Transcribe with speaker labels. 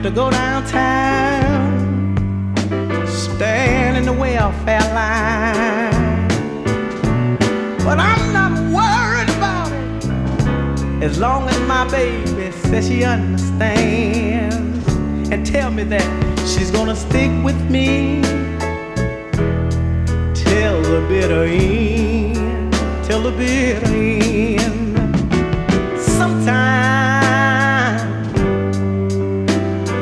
Speaker 1: to go downtown, stand in the welfare line. But I'm not worried about it, as long as my baby says she understands and tell me that she's gonna stick with me till the bitter end, till the bitter end.